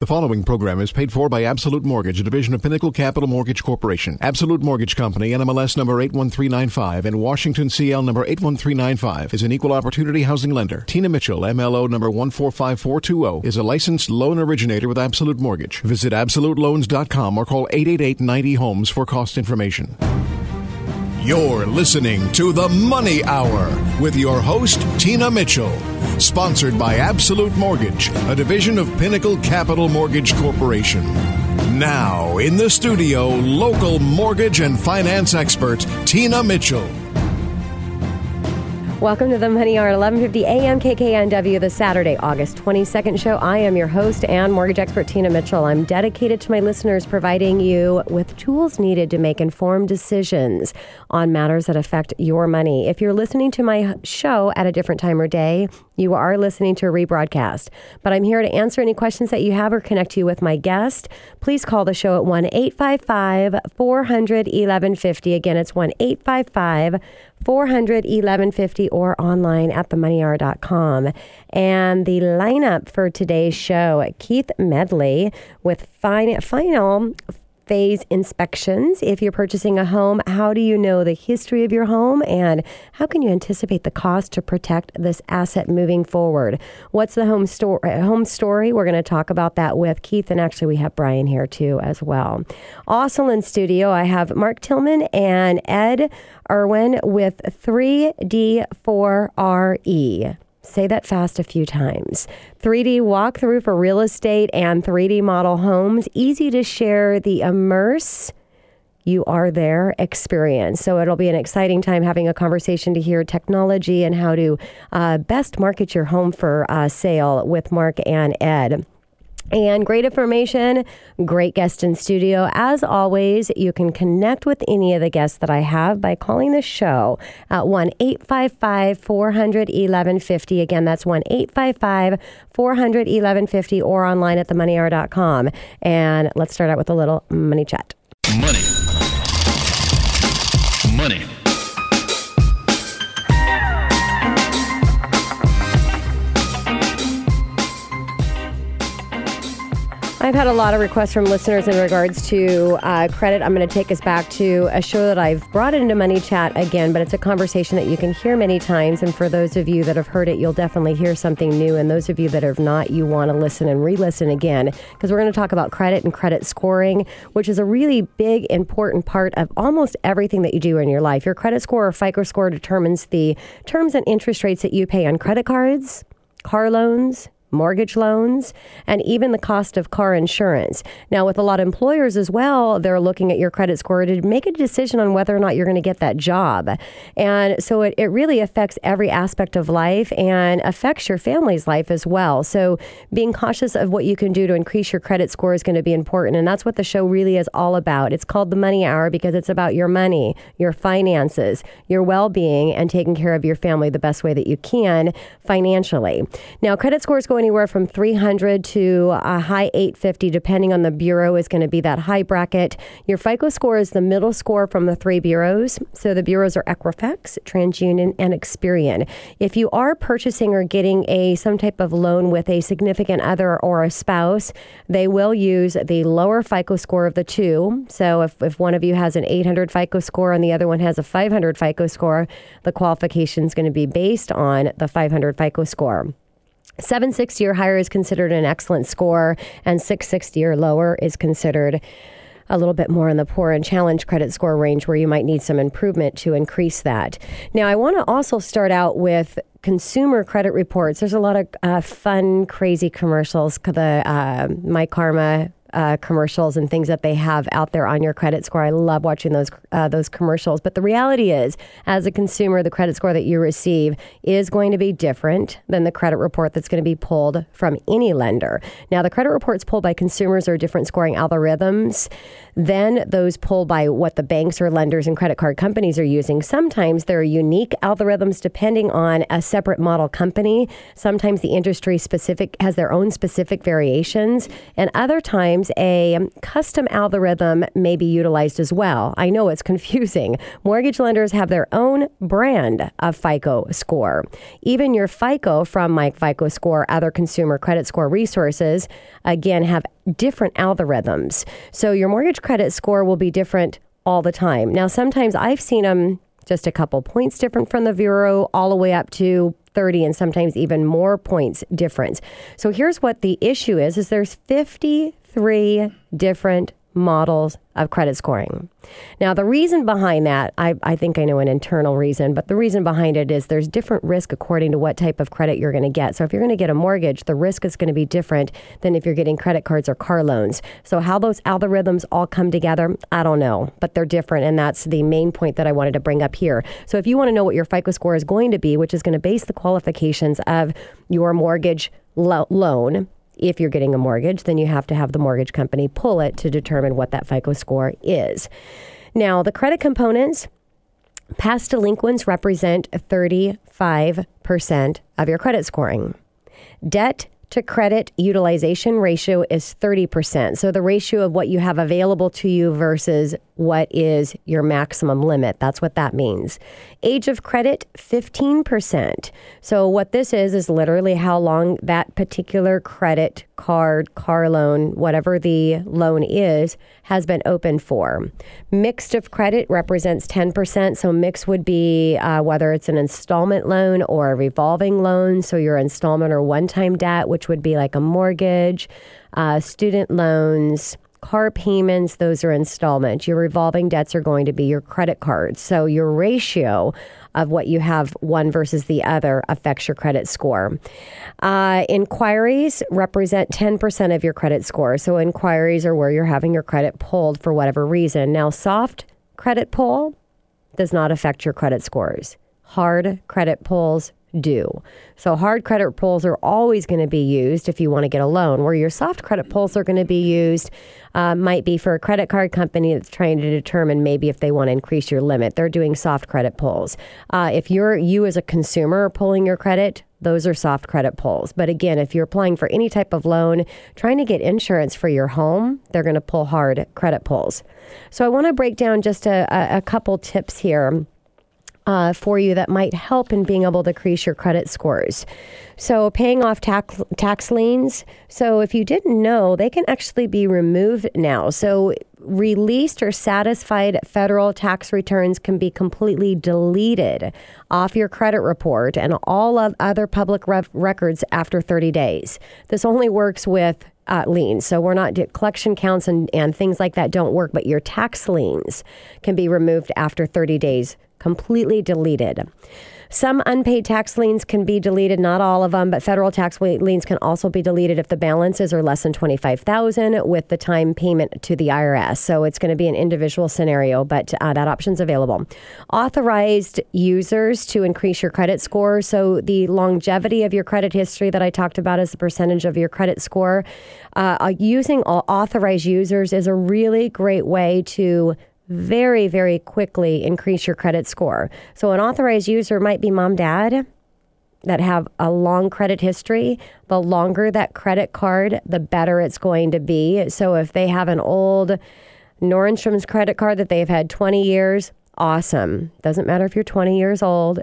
The following program is paid for by Absolute Mortgage, a division of Pinnacle Capital Mortgage Corporation. Absolute Mortgage Company, NMLS number 81395 and Washington CL number 81395 is an equal opportunity housing lender. Tina Mitchell, MLO number 145420, is a licensed loan originator with Absolute Mortgage. Visit AbsoluteLoans.com or call 888-90-HOMES for cost information. You're listening to The Money Hour with your host, Tina Mitchell. Sponsored by Absolute Mortgage, a division of Pinnacle Capital Mortgage Corporation. Now, in the studio, local mortgage and finance expert, Tina Mitchell. Welcome to the Money Hour at 11:50 a.m. KKNW, the Saturday, August 22nd show. I am your host and mortgage expert, Tina Mitchell. I'm dedicated to my listeners, providing you with tools needed to make informed decisions on matters that affect your money. If you're listening to my show at a different time or day, you are listening to a rebroadcast. But I'm here to answer any questions that you have or connect you with my guest. Please call the show at 1-855-400-1150. Again, it's 1-855-400-1150 or online at themoneyhour.com. And the lineup for today's show, Keith Medley with final phase inspections. If you're purchasing a home, how do you know the history of your home and how can you anticipate the cost to protect this asset moving forward? What's the home story? We're going to talk about that with Keith, and actually we have Brian here too as well. Also in studio, I have Mark Tillman and Ed Irwin with 3D4RE. Say that fast a few times. 3D walkthrough for real estate and 3D model homes. Easy to share the immerse you are there experience. So it'll be an exciting time having a conversation to hear technology and how to best market your home for sale with Mark and Ed. And great information, great guest in studio. As always, you can connect with any of the guests that I have by calling the show at 1-855-400-1150. Again, that's 1-855-400-1150 or online at themoneyhour.com. And let's start out with a little money chat. Money. I've had a lot of requests from listeners in regards to credit. I'm going to take us back to a show that I've brought into Money Chat again, but it's a conversation that you can hear many times. And for those of you that have heard it, you'll definitely hear something new. And those of you that have not, you want to listen and re-listen again, because we're going to talk about credit and credit scoring, which is a really big, important part of almost everything that you do in your life. Your credit score or FICO score determines the terms and interest rates that you pay on credit cards, car loans, mortgage loans, and even the cost of car insurance. Now, with a lot of employers as well, they're looking at your credit score to make a decision on whether or not you're going to get that job. And so it really affects every aspect of life and affects your family's life as well. So being cautious of what you can do to increase your credit score is going to be important. And that's what the show really is all about. It's called The Money Hour because it's about your money, your finances, your well-being, and taking care of your family the best way that you can financially. Now, credit scores go anywhere from 300 to a high 850, depending on the bureau, is going to be that high bracket. Your FICO score is the middle score from the three bureaus. So the bureaus are Equifax, TransUnion, and Experian. If you are purchasing or getting some type of loan with a significant other or a spouse, they will use the lower FICO score of the two. So if one of you has an 800 FICO score and the other one has a 500 FICO score, the qualification is going to be based on the 500 FICO score. 760 or higher is considered an excellent score, and 660 or lower is considered a little bit more in the poor and challenged credit score range, where you might need some improvement to increase that. Now, I want to also start out with consumer credit reports. There's a lot of fun, crazy commercials, the My Karma commercials and things that they have out there on your credit score. I love watching those commercials. But the reality is, as a consumer, the credit score that you receive is going to be different than the credit report that's going to be pulled from any lender. Now, the credit reports pulled by consumers are different scoring algorithms than those pulled by what the banks or lenders and credit card companies are using. Sometimes there are unique algorithms depending on a separate model company. Sometimes the industry specific has their own specific variations, and other times sometimes a custom algorithm may be utilized as well. I know it's confusing. Mortgage lenders have their own brand of FICO score. Even your FICO from My FICO Score, other consumer credit score resources, again, have different algorithms. So your mortgage credit score will be different all the time. Now, sometimes I've seen them just a couple points different from the bureau, all the way up to 30 and sometimes even more points difference. So here's what the issue is there's 53 different models of credit scoring. Now, the reason behind that, I think I know an internal reason, but the reason behind it is there's different risk according to what type of credit you're going to get. So if you're going to get a mortgage, the risk is going to be different than if you're getting credit cards or car loans. So how those algorithms all come together, I don't know, but they're different. And that's the main point that I wanted to bring up here. So if you want to know what your FICO score is going to be, which is going to base the qualifications of your mortgage loan, if you're getting a mortgage, then you have to have the mortgage company pull it to determine what that FICO score is. Now, the credit components, past delinquents represent 35% of your credit scoring. Debt to credit utilization ratio is 30%. So the ratio of what you have available to you versus what is your maximum limit. That's what that means. Age of credit, 15%. So what this is literally how long that particular credit card, car loan, whatever the loan is, has been open for. Mixed of credit represents 10%. So mix would be whether it's an installment loan or a revolving loan. So your installment or one-time debt, which would be like a mortgage, student loans, car payments, those are installments. Your revolving debts are going to be your credit cards. So your ratio of what you have one versus the other affects your credit score. Inquiries represent 10% of your credit score. So inquiries are where you're having your credit pulled for whatever reason. Now, soft credit pull does not affect your credit scores. Hard credit pulls do. So hard credit pulls are always going to be used if you want to get a loan, where your soft credit pulls are going to be used might be for a credit card company that's trying to determine maybe if they want to increase your limit. They're doing soft credit pulls. If you as a consumer are pulling your credit, those are soft credit pulls. But again, if you're applying for any type of loan, trying to get insurance for your home, they're going to pull hard credit pulls. So I want to break down just a couple tips here for you that might help in being able to increase your credit scores. So paying off tax liens. So if you didn't know, they can actually be removed now. So released or satisfied federal tax returns can be completely deleted off your credit report and all of other public records after 30 days. This only works with liens. So we're not collection counts and things like that don't work, but your tax liens can be removed after 30 days, completely deleted. Some unpaid tax liens can be deleted, not all of them, but federal tax liens can also be deleted if the balances are less than $25,000 with the time payment to the IRS. So it's going to be an individual scenario, but that option's available. Authorized users to increase your credit score. So the longevity of your credit history that I talked about as the percentage of your credit score. Using authorized users is a really great way to very, very quickly increase your credit score. So an authorized user might be mom, dad that have a long credit history. The longer that credit card, the better it's going to be. So if they have an old Nordstrom's credit card that they've had 20 years, awesome. Doesn't matter if you're 20 years old.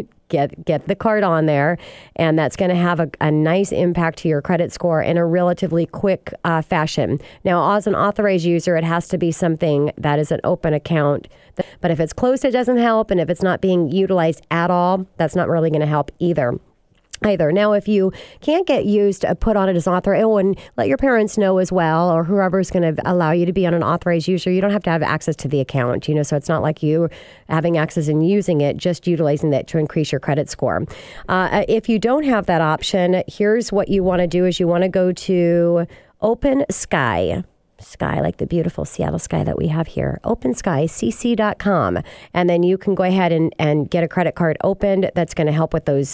Get the card on there, and that's going to have a nice impact to your credit score in a relatively quick fashion. Now, as an authorized user, it has to be something that is an open account. But if it's closed, it doesn't help. And if it's not being utilized at all, that's not really going to help either. Now, if you can't get used, put on it as authorized, and let your parents know as well, or whoever's going to allow you to be on an authorized user. You don't have to have access to the account, so it's not like you having access and using it, just utilizing that to increase your credit score. If you don't have that option, here's what you want to do is you want to go to Open Sky, like the beautiful Seattle sky that we have here, OpenSkyCC.com. And then you can go ahead and get a credit card opened. That's going to help with those,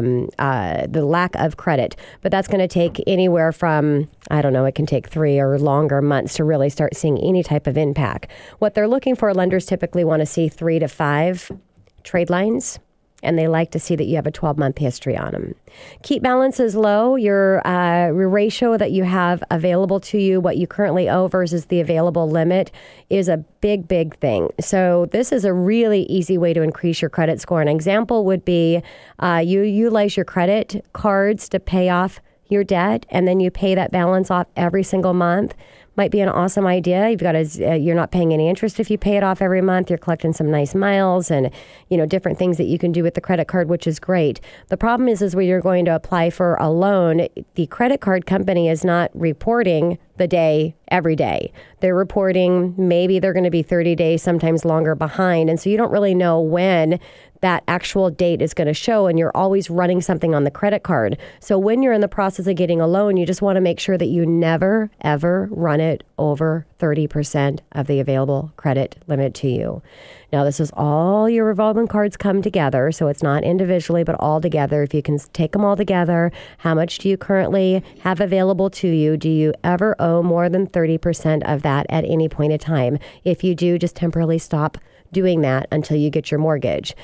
the lack of credit. But that's going to take anywhere from, it can take 3 or longer months to really start seeing any type of impact. What they're looking for, lenders typically want to see 3 to 5 trade lines and they like to see that you have a 12-month history on them. Keep balances low. Your ratio that you have available to you, what you currently owe versus the available limit, is a big, big thing. So this is a really easy way to increase your credit score. An example would be you utilize your credit cards to pay off your debt, and then you pay that balance off every single month. Might be an awesome idea. You're not paying any interest if you pay it off every month. You're collecting some nice miles and, different things that you can do with the credit card, which is great. The problem is when you're going to apply for a loan, the credit card company is not reporting the day every day. They're reporting maybe they're going to be 30 days, sometimes longer behind. And so you don't really know when that actual date is going to show, and you're always running something on the credit card. So when you're in the process of getting a loan, you just want to make sure that you never, ever run it over 30% of the available credit limit to you. Now, this is all your revolving cards come together, so it's not individually, but all together. If you can take them all together, how much do you currently have available to you? Do you ever owe more than 30% of that at any point in time? If you do, just temporarily stop doing that until you get your mortgage.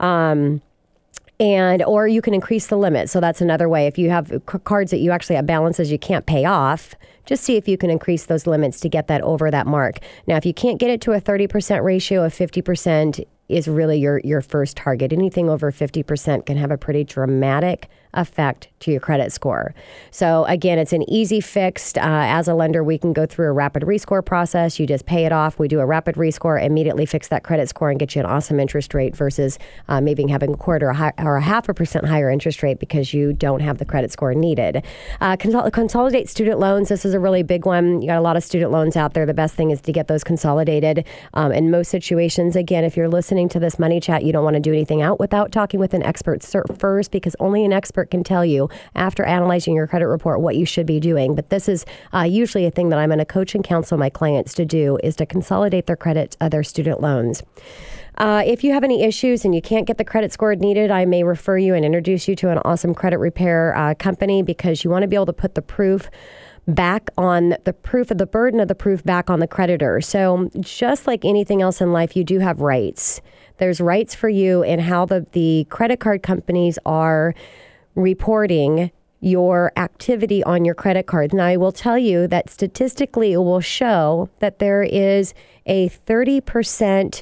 Or you can increase the limit. So that's another way. If you have cards that you actually have balances you can't pay off, just see if you can increase those limits to get that over that mark. Now, if you can't get it to a 30% ratio, of 50% is really your first target. Anything over 50% can have a pretty dramatic effect to your credit score. So again, it's an easy fix. As a lender, we can go through a rapid rescore process. You just pay it off. We do a rapid rescore, immediately fix that credit score and get you an awesome interest rate versus maybe having a quarter or a 0.5% higher interest rate because you don't have the credit score needed. Consolidate student loans. This is a really big one. You got a lot of student loans out there. The best thing is to get those consolidated. In most situations, again, if you're listening to this money chat, you don't want to do anything out without talking with an expert first, because only an expert can tell you after analyzing your credit report what you should be doing. But this is usually a thing that I'm going to coach and counsel my clients to do, is to consolidate their credit, their student loans. If you have any issues and you can't get the credit score needed, I may refer you and introduce you to an awesome credit repair company, because you want to be able to put the proof back on the burden of the proof back on the creditor. So just like anything else in life, you do have rights. There's rights for you in how the credit card companies are reporting your activity on your credit cards. Now, I will tell you that statistically it will show that there is a 30%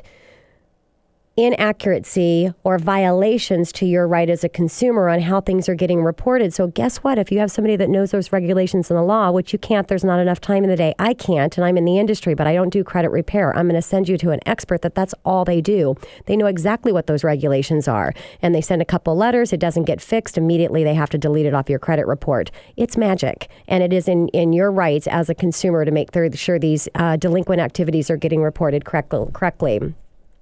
inaccuracy or violations to your right as a consumer on how things are getting reported. So guess what? If you have somebody that knows those regulations in the law, which you can't, there's not enough time in the day. I can't, and I'm in the industry, but I don't do credit repair. I'm going to send you to an expert that's all they do. They know exactly what those regulations are, and they send a couple letters. It doesn't get fixed. Immediately they have to delete it off your credit report. It's magic, and it is in your rights as a consumer to make sure these delinquent activities are getting reported correctly.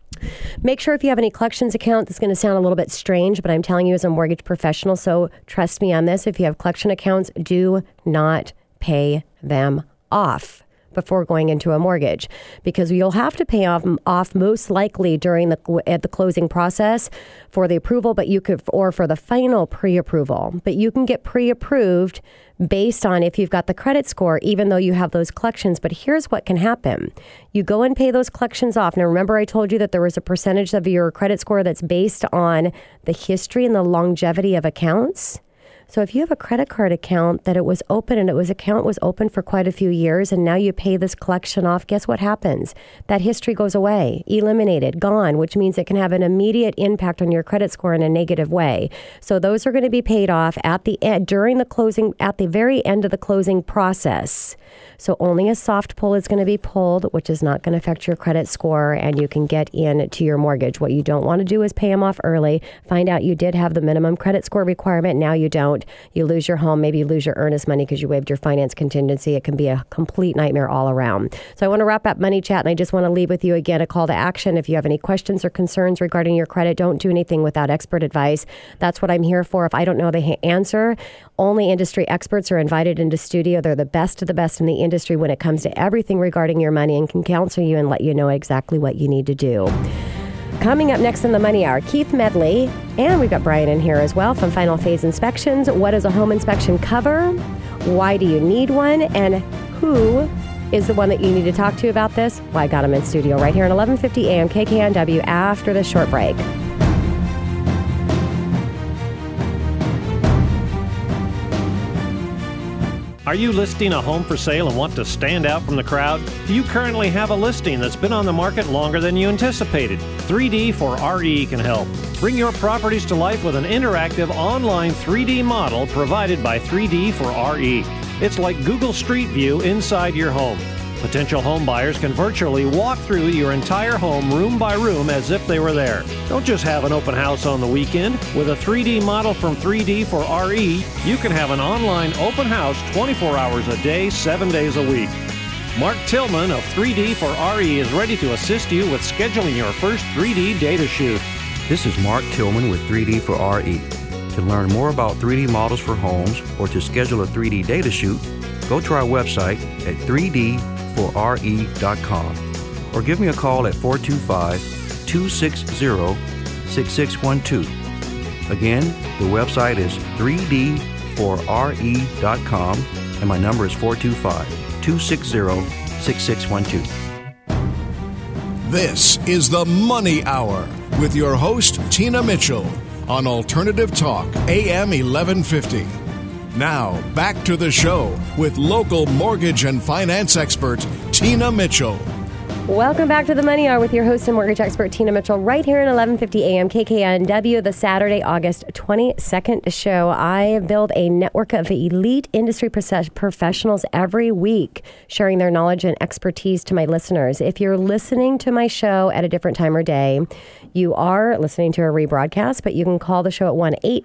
Make sure if you have any collections account, this is going to sound a little bit strange, but I'm telling you as a mortgage professional, so trust me on this. If you have collection accounts, do not pay them off before going into a mortgage, because you'll have to pay off most likely at the closing process for the approval, or for the final pre-approval. But you can get pre-approved based on if you've got the credit score, even though you have those collections. But here's what can happen. You go and pay those collections off. Now, remember I told you that there was a percentage of your credit score that's based on the history and the longevity of accounts. So if you have a credit card account that it was open and account was open for quite a few years, and now you pay this collection off, guess what happens? That history goes away, eliminated, gone, which means it can have an immediate impact on your credit score in a negative way. So those are going to be paid off at the end, during the closing, at the very end of the closing process. So only a soft pull is going to be pulled, which is not going to affect your credit score, and you can get into your mortgage. What you don't want to do is pay them off early. Find out you did have the minimum credit score requirement. Now you don't. You lose your home. Maybe you lose your earnest money because you waived your finance contingency. It can be a complete nightmare all around. So I want to wrap up Money Chat, and I just want to leave with you again a call to action. If you have any questions or concerns regarding your credit, don't do anything without expert advice. That's what I'm here for. If I don't know the answer, only industry experts are invited into studio. They're the best of the best in the industry when it comes to everything regarding your money, and can counsel you and let you know exactly what you need to do. Coming up next in the Money Hour, Keith Medley, and we've got Brian in here as well from Final Phase Inspections. What does a home inspection cover? Why do you need one? And who is the one that you need to talk to about this? Well, I got him in studio right here at 1150 AM KKNW after this short break. Are you listing a home for sale and want to stand out from the crowd? Do you currently have a listing that's been on the market longer than you anticipated? 3D for RE can help. Bring your properties to life with an interactive online 3D model provided by 3D for RE. It's like Google Street View inside your home. Potential home buyers can virtually walk through your entire home room by room as if they were there. Don't just have an open house on the weekend. With a 3D model from 3D for RE, you can have an online open house 24 hours a day, 7 days a week. Mark Tillman of 3D for RE is ready to assist you with scheduling your first 3D data shoot. This is Mark Tillman with 3D for RE. To learn more about 3D models for homes or to schedule a 3D data shoot, go to our website at 3D4re.com or give me a call at 425-260-6612. Again, the website is 3D4re.com and my number is 425-260-6612. This is the Money Hour with your host, Tina Mitchell, on Alternative Talk, AM 1150. Now, back to the show with local mortgage and finance expert, Tina Mitchell. Welcome back to the Money Hour with your host and mortgage expert, Tina Mitchell, right here in 1150 AM KKNW, the Saturday, August 22nd show. I build a network of elite industry professionals every week, sharing their knowledge and expertise to my listeners. If you're listening to my show at a different time or day, you are listening to a rebroadcast, but you can call the show at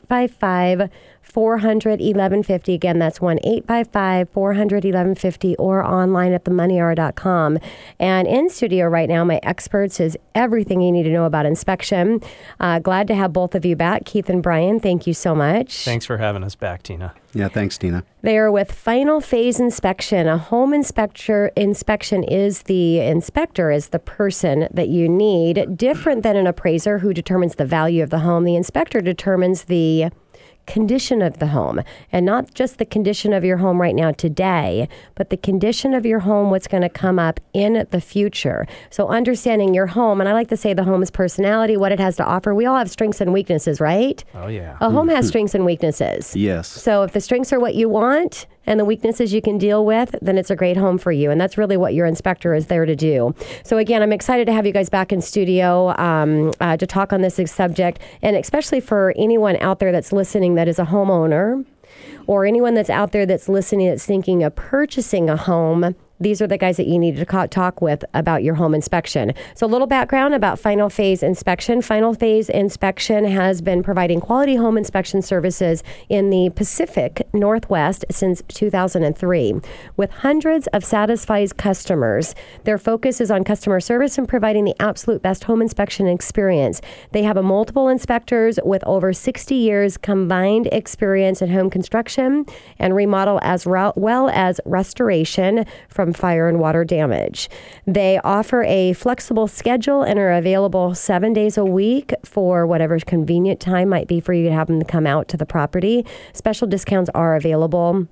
1-855-400-1150. Again, that's 1-855-400-1150 or online at themoneyhour.com. And in studio right now, my experts is everything you need to know about inspection. Glad to have both of you back. Keith and Brian, thank you so much. Thanks for having us back, Tina. Yeah, thanks, Tina. They are with Final Phase Inspection. A home inspection is the inspector, is the person that you need. Different than an appraiser who determines the value of the home, the inspector determines the condition of the home, and not just the condition of your home right now today, but the condition of your home, what's going to come up in the future. So understanding your home, and I like to say the home's personality, what it has to offer. We all have strengths and weaknesses, right? Oh, yeah. A home has strengths and weaknesses. Yes. So if the strengths are what you want and the weaknesses you can deal with, then it's a great home for you. And that's really what your inspector is there to do. So again, I'm excited to have you guys back in studio to talk on this subject, and especially for anyone out there that's listening that is a homeowner, or anyone that's out there that's listening that's thinking of purchasing a home. These are the guys that you need to talk with about your home inspection. So a little background about Final Phase Inspection. Final Phase Inspection has been providing quality home inspection services in the Pacific Northwest since 2003. With hundreds of satisfied customers, their focus is on customer service and providing the absolute best home inspection experience. They have multiple inspectors with over 60 years combined experience in home construction and remodel, as well as restoration from fire and water damage. They offer a flexible schedule and are available 7 days a week for whatever convenient time might be for you to have them to come out to the property. Special discounts are available.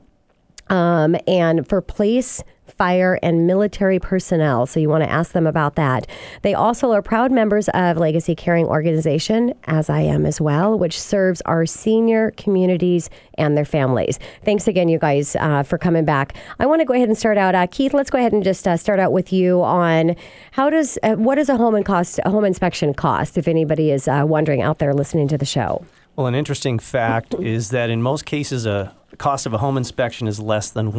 And for police, fire, and military personnel. So you want to ask them about that. They also are proud members of Legacy Caring Organization, as I am as well, which serves our senior communities and their families. Thanks again, you guys, for coming back. I want to go ahead and start out. Keith, let's go ahead and just start out with you on what does a home inspection cost, if anybody is wondering out there listening to the show. Well, an interesting fact is that in most cases, the cost of a home inspection is less than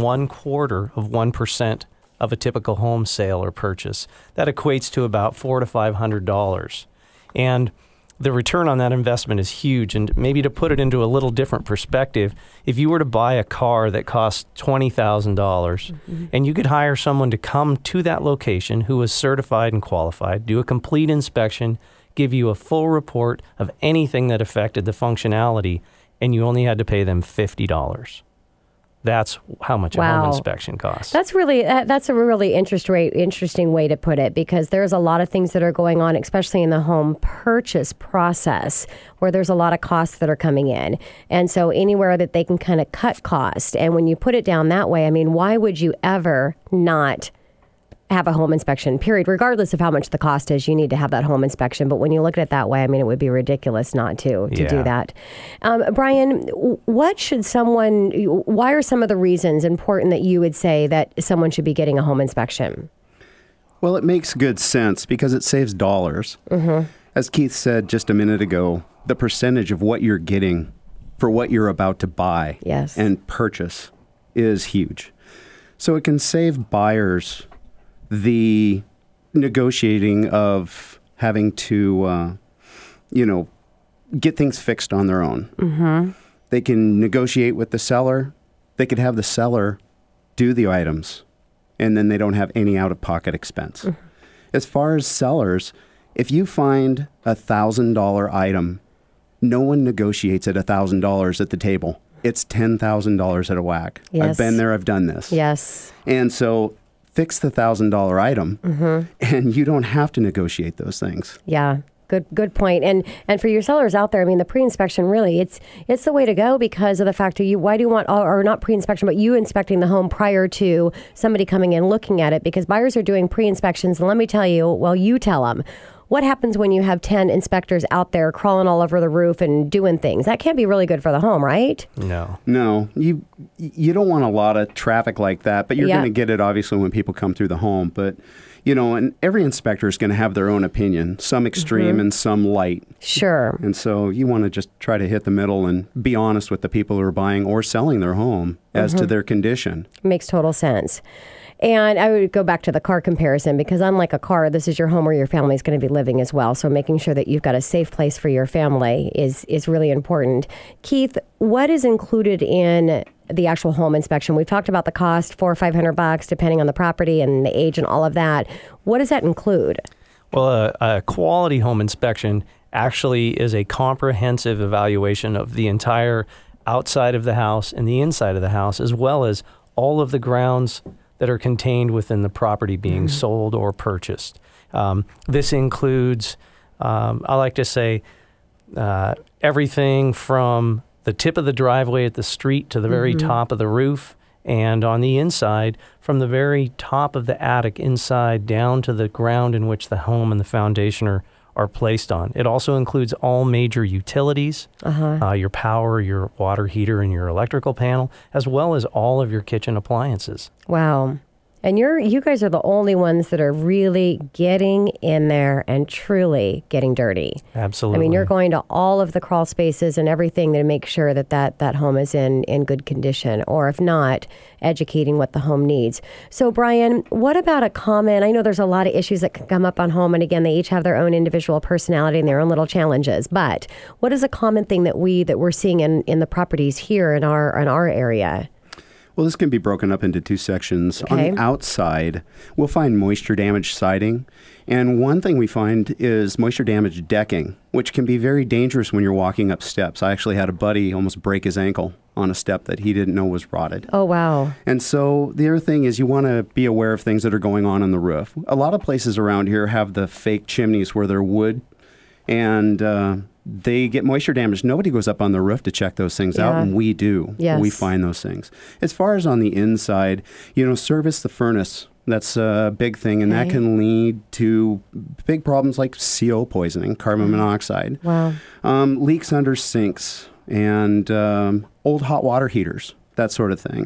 0.25% of a typical home sale or purchase. That equates to about $400 to $500. And the return on that investment is huge. And maybe to put it into a little different perspective, if you were to buy a car that costs $20,000 and you could hire someone to come to that location who is certified and qualified, do a complete inspection, give you a full report of anything that affected the functionality, and you only had to pay them $50. That's how much a home inspection costs. That's a really interesting way to put it, because there's a lot of things that are going on, especially in the home purchase process, where there's a lot of costs that are coming in. And so anywhere that they can kind of cut cost, and when you put it down that way, I mean, why would you ever not have a home inspection, period. Regardless of how much the cost is, you need to have that home inspection. But when you look at it that way, I mean, it would be ridiculous not to do that. Brian, why are some of the reasons important that you would say that someone should be getting a home inspection? Well, it makes good sense because it saves dollars. Mm-hmm. As Keith said just a minute ago, the percentage of what you're getting for what you're about to buy and purchase is huge. So it can save buyers the negotiating of having to, get things fixed on their own. Mm-hmm. They can negotiate with the seller. They could have the seller do the items, and then they don't have any out-of-pocket expense. Mm-hmm. As far as sellers, if you find a $1,000 item, no one negotiates at $1,000 at the table. It's $10,000 at a whack. Yes. I've been there. I've done this. Yes. And so fix the $1,000 item, and you don't have to negotiate those things. Yeah. Good point. And for your sellers out there, I mean, the pre-inspection really, it's the way to go because of the fact that why do you want, or not pre-inspection, but you inspecting the home prior to somebody coming in looking at it, because buyers are doing pre-inspections. And let me tell you, well, you tell them. What happens when you have 10 inspectors out there crawling all over the roof and doing things? That can't be really good for the home, right? No. You don't want a lot of traffic like that, but you're going to get it obviously when people come through the home. But, and every inspector is going to have their own opinion, some extreme and some light. Sure. And so you want to just try to hit the middle and be honest with the people who are buying or selling their home as to their condition. Makes total sense. And I would go back to the car comparison because unlike a car, this is your home where your family is going to be living as well. So making sure that you've got a safe place for your family is really important. Keith, what is included in the actual home inspection? We've talked about the cost, $400 or $500, depending on the property and the age and all of that. What does that include? Well, a quality home inspection actually is a comprehensive evaluation of the entire outside of the house and the inside of the house, as well as all of the grounds that are contained within the property being sold or purchased. This includes, I like to say, everything from the tip of the driveway at the street to the very top of the roof, and on the inside, from the very top of the attic inside down to the ground in which the home and the foundation are placed on. It also includes all major utilities, your power, your water heater, and your electrical panel, as well as all of your kitchen appliances. Wow. And you guys are the only ones that are really getting in there and truly getting dirty. Absolutely. I mean, you're going to all of the crawl spaces and everything to make sure that home is in good condition, or if not, educating what the home needs. So, Brian, what about a common, I know there's a lot of issues that can come up on home, and again, they each have their own individual personality and their own little challenges, but what is a common thing that we're seeing in the properties here in our area? Well, this can be broken up into two sections. Okay. On the outside, we'll find moisture damage siding. And one thing we find is moisture damage decking, which can be very dangerous when you're walking up steps. I actually had a buddy almost break his ankle on a step that he didn't know was rotted. Oh, wow. And so the other thing is you want to be aware of things that are going on the roof. A lot of places around here have the fake chimneys where they're wood, and they get moisture damage. Nobody goes up on the roof to check those things out, and we do. Yes. We find those things. As far as on the inside, service the furnace. That's a big thing, and that can lead to big problems like CO poisoning, carbon monoxide. Wow. Leaks under sinks, and old hot water heaters, that sort of thing.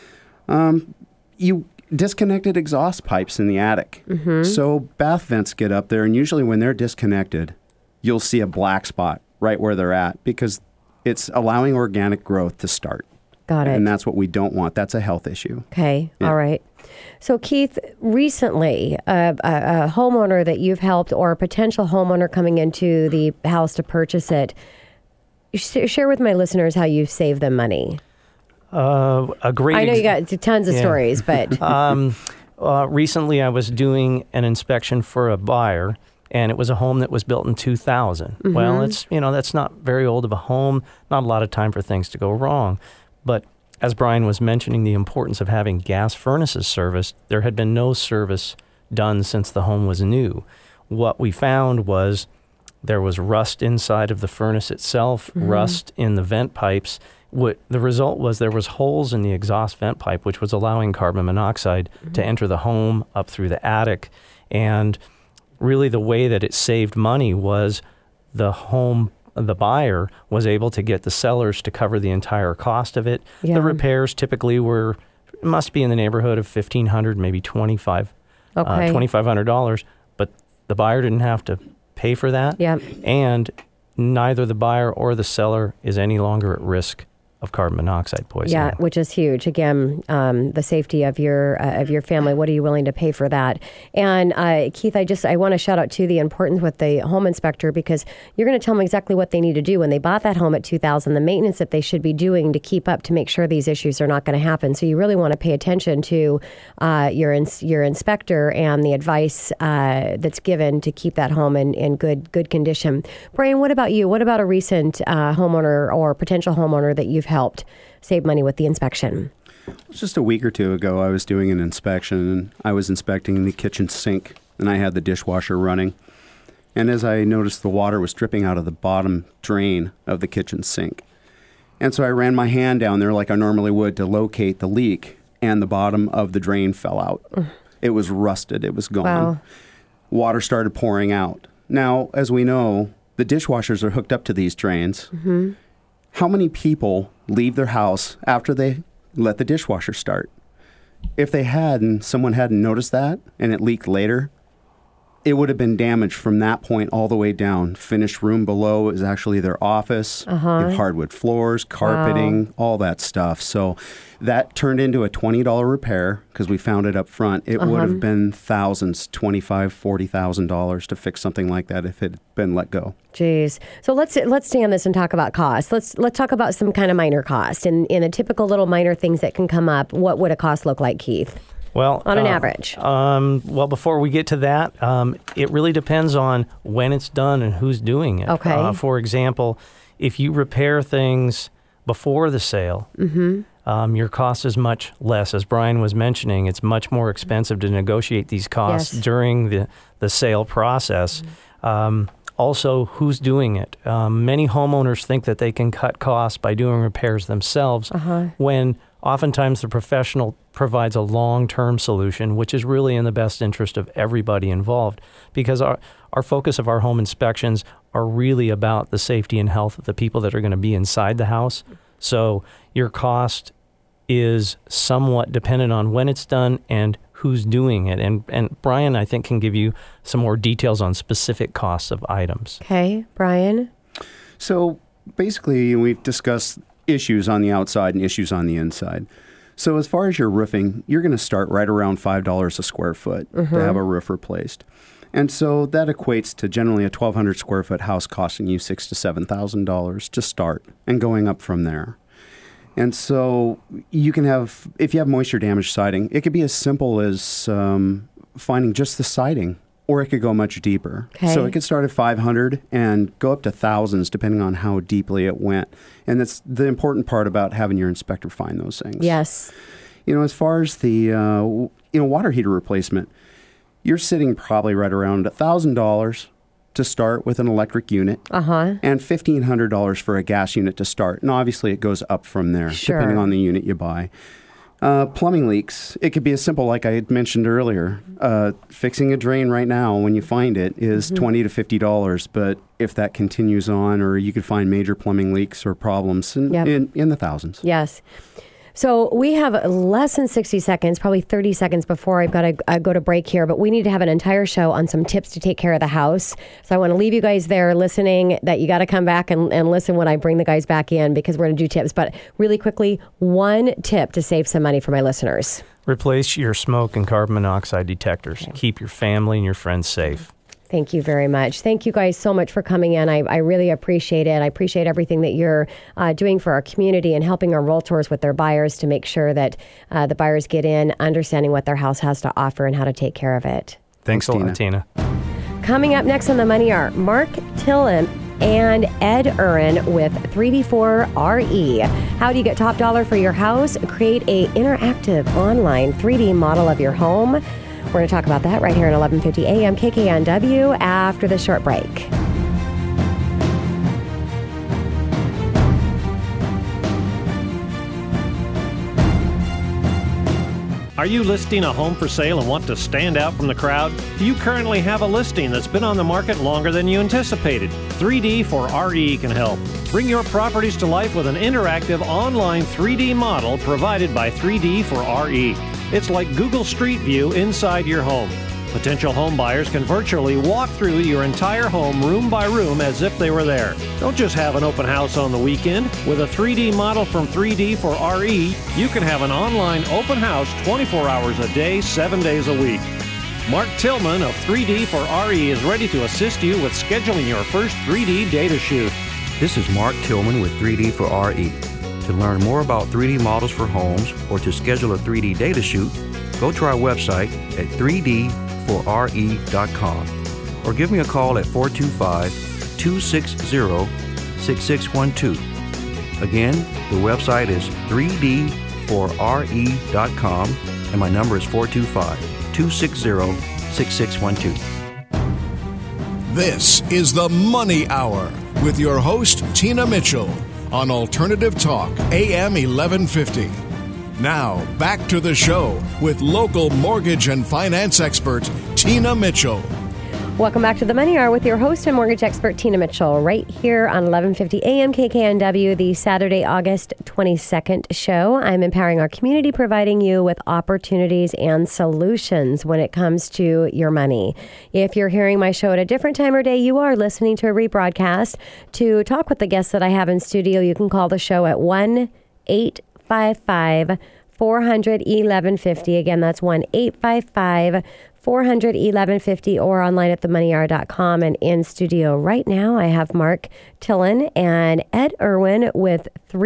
You disconnected exhaust pipes in the attic. So bath vents get up there, and usually when they're disconnected, you'll see a black spot right where they're at because it's allowing organic growth to start. Got it. And that's what we don't want. That's a health issue. Okay. Yeah. All right. So, Keith, recently, a homeowner that you've helped or a potential homeowner coming into the house to purchase it, share with my listeners how you've saved them money. A great. I know you got tons of stories, but recently I was doing an inspection for a buyer, and it was a home that was built in 2000. Well, it's that's not very old of a home. Not a lot of time for things to go wrong, but as Brian was mentioning, the importance of having gas furnaces serviced, there had been no service done since the home was new. What we found was there was rust inside of the furnace itself, rust in the vent pipes, what the result was, there was holes in the exhaust vent pipe, which was allowing carbon monoxide to enter the home up through the attic. And really the way that it saved money was the buyer was able to get the sellers to cover the entire cost of it. Yeah. The repairs typically must be in the neighborhood of $1,500, maybe $2,500, but the buyer didn't have to pay for that. Yep. And neither the buyer or the seller is any longer at risk of carbon monoxide poisoning. Yeah, which is huge. Again, the safety of your family. What are you willing to pay for that? And Keith, I want to shout out to the importance with the home inspector, because you're going to tell them exactly what they need to do when they bought that home at $2,000, the maintenance that they should be doing to keep up to make sure these issues are not going to happen. So you really want to pay attention to your inspector and the advice that's given to keep that home in good condition. Brian, what about you? What about a recent homeowner or potential homeowner that you've helped save money with the inspection? Just a week or two ago, I was doing an inspection, and I was inspecting the kitchen sink, and I had the dishwasher running. And as I noticed, the water was dripping out of the bottom drain of the kitchen sink. And so I ran my hand down there like I normally would to locate the leak, and the bottom of the drain fell out. It was rusted. It was gone. Wow. Water started pouring out. Now, as we know, the dishwashers are hooked up to these drains. Mm-hmm. How many people leave their house after they let the dishwasher start? If they hadn't, someone hadn't noticed that and it leaked later, it would have been damaged from that point all the way down. Finished room below is actually their office, their hardwood floors, carpeting, all that stuff. So that turned into a $20 repair because we found it up front. It would have been thousands, $25,000, $40,000 to fix something like that if it had been let go. Jeez. So let's stay on this and talk about cost. Let's talk about some kind of minor cost. And in the typical little minor things that can come up, what would a cost look like, Keith? Well, on an average. Well, before we get to that, it really depends on when it's done and who's doing it. Okay. For example, if you repair things before the sale, your cost is much less. As Brian was mentioning, it's much more expensive to negotiate these costs during the sale process. Also, who's doing it? Many homeowners think that they can cut costs by doing repairs themselves when oftentimes the professional provides a long-term solution, which is really in the best interest of everybody involved, because our focus of our home inspections are really about the safety and health of the people that are going to be inside the house. So your cost is somewhat dependent on when it's done and who's doing it. And Brian, I think, can give you some more details on specific costs of items. Okay, Brian? So basically, we've discussed issues on the outside and issues on the inside. So as far as your roofing, you're going to start right around $5 a square foot to have a roof replaced. And so that equates to generally a 1,200 square foot house costing you $6,000 to $7,000 to start and going up from there. And so you can have, if you have moisture damage siding, it could be as simple as finding just the siding, or it could go much deeper. Okay. So it could start at 500 and go up to thousands depending on how deeply it went. And that's the important part about having your inspector find those things. Yes. As far as the water heater replacement, you're sitting probably right around $1,000 to start with an electric unit, and $1,500 for a gas unit to start. And obviously it goes up from there, depending on the unit you buy. Plumbing leaks, it could be as simple, like I had mentioned earlier. Fixing a drain right now, when you find it, is $20 to $50. But if that continues on, or you could find major plumbing leaks or problems in the thousands. Yes. So we have less than 60 seconds, probably 30 seconds before I've got to go to break here, but we need to have an entire show on some tips to take care of the house. So I want to leave you guys there listening, that you got to come back and listen when I bring the guys back in, because we're going to do tips. But really quickly, one tip to save some money for my listeners. Replace your smoke and carbon monoxide detectors. Okay. Keep your family and your friends safe. Thank you very much. Thank you guys so much for coming in. I really appreciate it. I appreciate everything that you're doing for our community and helping our realtors with their buyers to make sure that the buyers get in, understanding what their house has to offer and how to take care of it. Thanks a lot, Tina. Coming up next on The Money are Mark Tillum and Ed Urin with 3D4RE. How do you get top dollar for your house? Create a interactive online 3D model of your home. We're going to talk about that right here at 1150 AM KKNW after the short break. Are you listing a home for sale and want to stand out from the crowd? Do you currently have a listing that's been on the market longer than you anticipated? 3D for RE can help. Bring your properties to life with an interactive online 3D model provided by 3D for RE. It's like Google Street View inside your home. Potential home buyers can virtually walk through your entire home room by room as if they were there. Don't just have an open house on the weekend. With a 3D model from 3D for RE, you can have an online open house 24 hours a day, 7 days a week. Mark Tillman of 3D for RE is ready to assist you with scheduling your first 3D data shoot. This is Mark Tillman with 3D for RE. To learn more about 3D models for homes or to schedule a 3D data shoot, go to our website at 3D4re.com or give me a call at 425-260-6612. Again, the website is 3D4re.com and my number is 425-260-6612. This is the Money Hour with your host, Tina Mitchell, on Alternative Talk, AM 1150. Now, back to the show with local mortgage and finance expert, Tina Mitchell. Welcome back to the Money Hour with your host and mortgage expert, Tina Mitchell, right here on 1150 AM KKNW, the Saturday, August 22nd show. I'm empowering our community, providing you with opportunities and solutions when it comes to your money. If you're hearing my show at a different time or day, you are listening to a rebroadcast. To talk with the guests that I have in studio, you can call the show at 1-855-400-1150. Again, that's 1-855-400-1150 or online at themoneyhour.com. And in studio right now, I have Mark Tillman and Ed Irwin with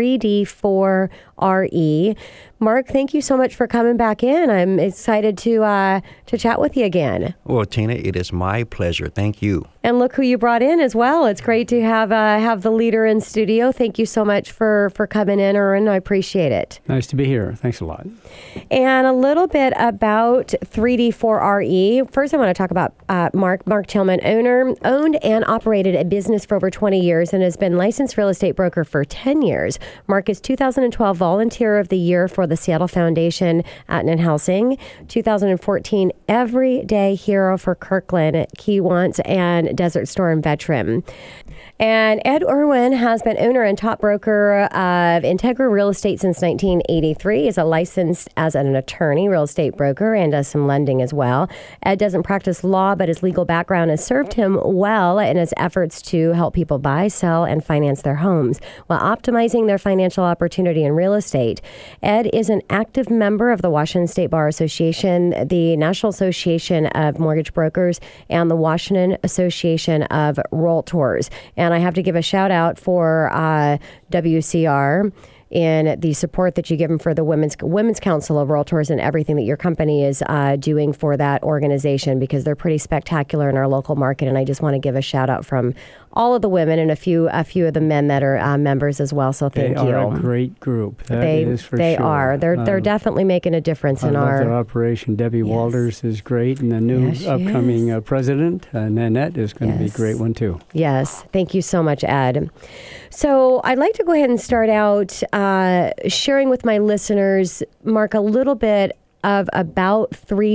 3D4RE. Mark, thank you so much for coming back in. I'm excited to chat with you again. Well, Tina, it is my pleasure. Thank you. And look who you brought in as well. It's great to have the leader in studio. Thank you so much for coming in, Irwin. I appreciate it. Nice to be here. Thanks a lot. And a little bit about 3D4RE. First, I want to talk about Mark Tillman, owned and operated a business for over 20 years and has been licensed real estate broker for 10 years. Mark is 2012 Volunteer of the Year for the Seattle Foundation at Helsing, 2014 Everyday Hero for Kirkland, Kiwants, and Desert Storm veteran. And Ed Irwin has been owner and top broker of Integra Real Estate since 1983. He's a licensed as an attorney, real estate broker, and does some lending as well. Ed doesn't practice law, but his legal background has served him well in his efforts to help people buy, sell, and finance their homes while optimizing their financial opportunity in real estate. Ed is an active member of the Washington State Bar Association, the National Association of Mortgage Brokers, and the Washington Association of Realtors. And I have to give a shout out for WCR in the support that you give them for the Women's Council of Realtors and everything that your company is doing for that organization, because they're pretty spectacular in our local market. And I just want to give a shout out from all of the women and a few of the men that are members as well. So thank you. They are a great group. That is for they sure. are. They're definitely making a difference in our their operation. Debbie Walters is great, and the new upcoming president, Nanette, is going to be a great one too. Yes. Thank you so much, Ed. So I'd like to go ahead and start out sharing with my listeners, Mark, a little bit about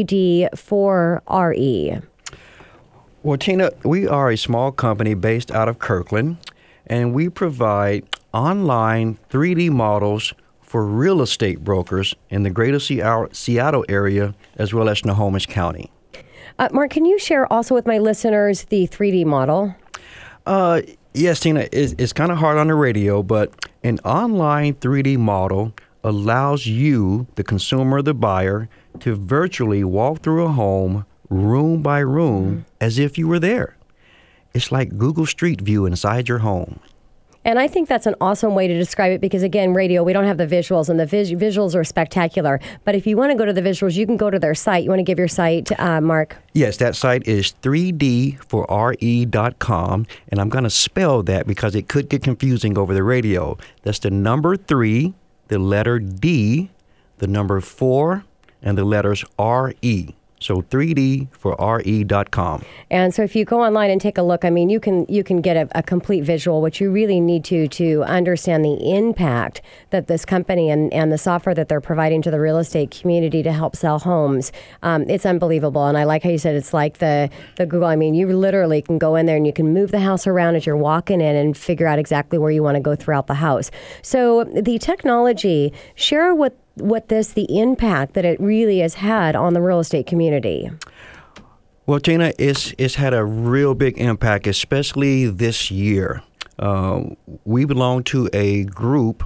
3D4RE. Well, Tina, we are a small company based out of Kirkland, and we provide online 3D models for real estate brokers in the greater Seattle area as well as Snohomish County. Mark, can you share also with my listeners the 3D model? Yes, Tina, it's kind of hard on the radio, but an online 3D model allows you, the consumer, the buyer, to virtually walk through a home room by room as if you were there. It's like Google Street View inside your home. And I think that's an awesome way to describe it because, again, radio, we don't have the visuals, and the visuals are spectacular. But if you want to go to the visuals, you can go to their site. You want to give your site, Mark? Yes, that site is 3D4RE.com, and I'm going to spell that because it could get confusing over the radio. That's the number 3, the letter D, the number 4, and the letters RE. So 3D4RE.com. And so if you go online and take a look, I mean, you can get a complete visual. What you really need to understand the impact that this company and the software that they're providing to the real estate community to help sell homes, it's unbelievable. And I like how you said it's like the Google. I mean, you literally can go in there and you can move the house around as you're walking in and figure out exactly where you want to go throughout the house. So the technology, share the impact that it really has had on the real estate community. Well, Tina, it's had a real big impact, especially this year. We belong to a group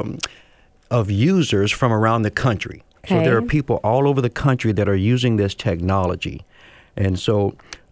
of users from around the country. Okay. So there are people all over the country that are using this technology. And so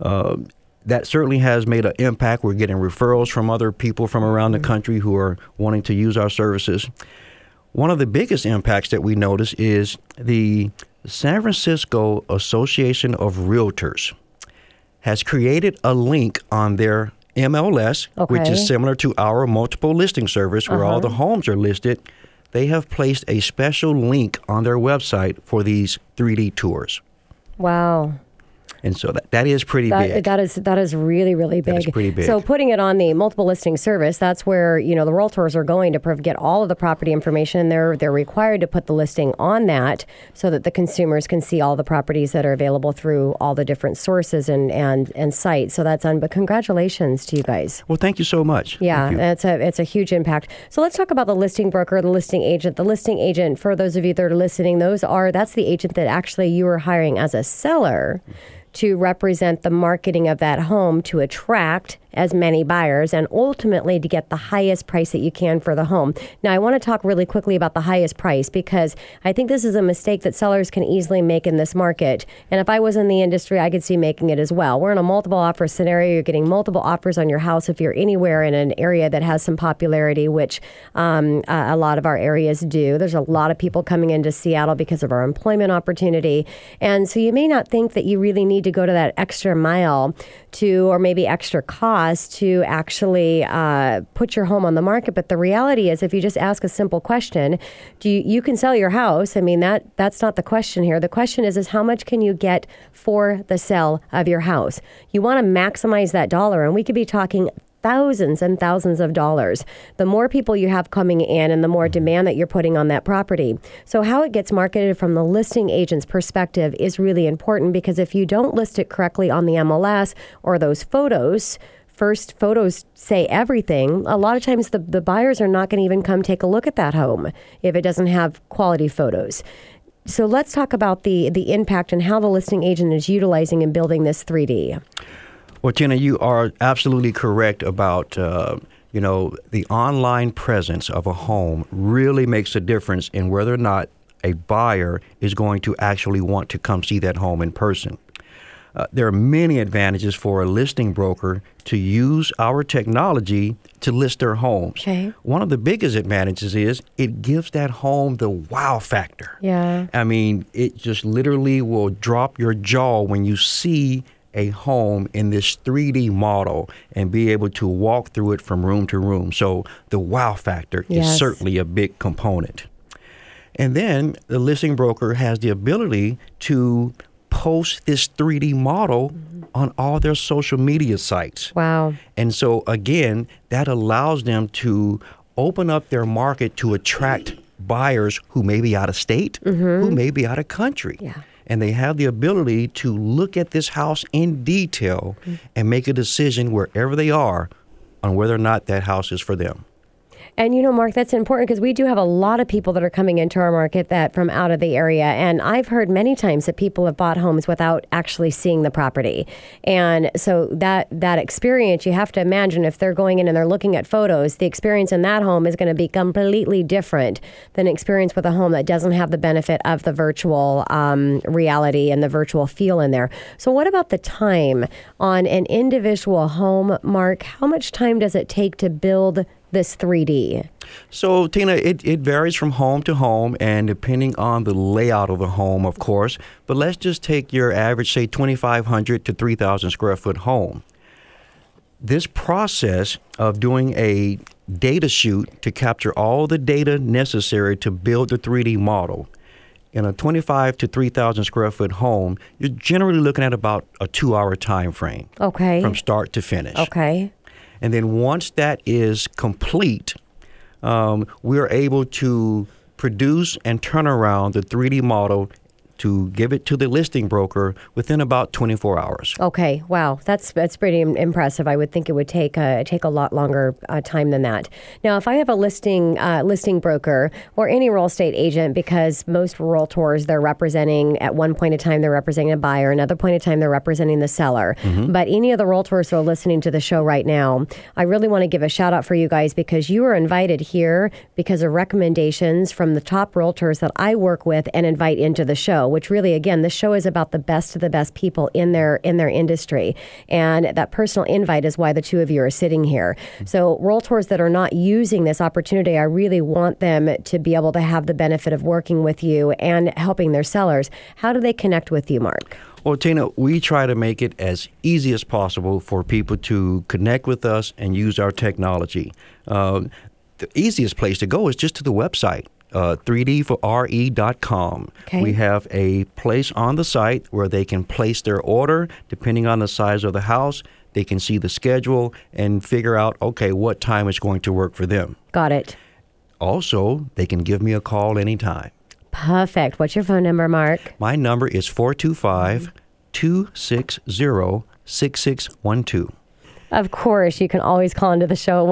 that certainly has made an impact. We're getting referrals from other people from around the country who are wanting to use our services. One of the biggest impacts that we notice is the San Francisco Association of Realtors has created a link on their MLS, which is similar to our multiple listing service where all the homes are listed. They have placed a special link on their website for these 3D tours. Wow. And so that is pretty big. That is really, really big. That is pretty big. So putting it on the multiple listing service, that's where, the realtors are going to get all of the property information. They're required to put the listing on that so that the consumers can see all the properties that are available through all the different sources and sites. So that's but congratulations to you guys. Well, thank you so much. Yeah, it's a huge impact. So let's talk about the listing broker, the listing agent. The listing agent, for those of you that are listening, that's the agent that actually you are hiring as a seller to represent the marketing of that home to attract as many buyers and ultimately to get the highest price that you can for the home. Now, I want to talk really quickly about the highest price because I think this is a mistake that sellers can easily make in this market. And if I was in the industry, I could see making it as well. We're in a multiple offer scenario. You're getting multiple offers on your house if you're anywhere in an area that has some popularity, which a lot of our areas do. There's a lot of people coming into Seattle because of our employment opportunity. And so you may not think that you really need to go to that extra mile or maybe extra cost to actually put your home on the market. But the reality is, if you just ask a simple question, you can sell your house. I mean, that's not the question here. The question is how much can you get for the sale of your house? You want to maximize that dollar, and we could be talking thousands and thousands of dollars. The more people you have coming in and the more demand that you're putting on that property. So how it gets marketed from the listing agent's perspective is really important, because if you don't list it correctly on the MLS or those photos, first photos say everything. A lot of times the buyers are not going to even come take a look at that home if it doesn't have quality photos. So let's talk about the impact and how the listing agent is utilizing and building this 3D. Well, Tina, you are absolutely correct about, the online presence of a home really makes a difference in whether or not a buyer is going to actually want to come see that home in person. There are many advantages for a listing broker to use our technology to list their homes. Okay. One of the biggest advantages is it gives that home the wow factor. Yeah. I mean, it just literally will drop your jaw when you see a home in this 3D model and be able to walk through it from room to room. So the wow factor is certainly a big component. And then the listing broker has the ability to post this 3D model on all their social media sites. Wow. And so again, that allows them to open up their market to attract buyers who may be out of state, who may be out of country. Yeah. And they have the ability to look at this house in detail and make a decision wherever they are on whether or not that house is for them. And Mark, that's important because we do have a lot of people that are coming into our market that from out of the area. And I've heard many times that people have bought homes without actually seeing the property. And so that experience, you have to imagine if they're going in and they're looking at photos, the experience in that home is going to be completely different than an experience with a home that doesn't have the benefit of the virtual reality and the virtual feel in there. So what about the time on an individual home, Mark? How much time does it take to build this 3D? So, Tina, it varies from home to home and depending on the layout of the home, of course. But let's just take your average, say, 2,500 to 3,000 square foot home. This process of doing a data shoot to capture all the data necessary to build the 3D model in a 25 to 3,000 square foot home, you're generally looking at about a 2-hour time frame. Okay. From start to finish. Okay. And then once that is complete, we're able to produce and turn around the 3D model to give it to the listing broker within about 24 hours. Okay, wow, that's pretty impressive. I would think it would take a lot longer time than that. Now, if I have a listing broker or any real estate agent, because most realtors, they're representing, at one point in time, they're representing a buyer, another point in time, they're representing the seller. Mm-hmm. But any of the realtors who are listening to the show right now, I really want to give a shout out for you guys, because you are invited here because of recommendations from the top realtors that I work with and invite into the show, which really, again, the show is about the best of the best people in their industry. And that personal invite is why the two of you are sitting here. So realtors that are not using this opportunity, I really want them to be able to have the benefit of working with you and helping their sellers. How do they connect with you, Mark? Well, Tina, we try to make it as easy as possible for people to connect with us and use our technology. The easiest place to go is just to the website. 3D4RE.com. Okay. We have a place on the site where they can place their order. Depending on the size of the house, they can see the schedule and figure out, okay, what time is going to work for them. Got it. Also, they can give me a call anytime. Perfect. What's your phone number, Mark? My number is 425-260-6612. Of course, you can always call into the show at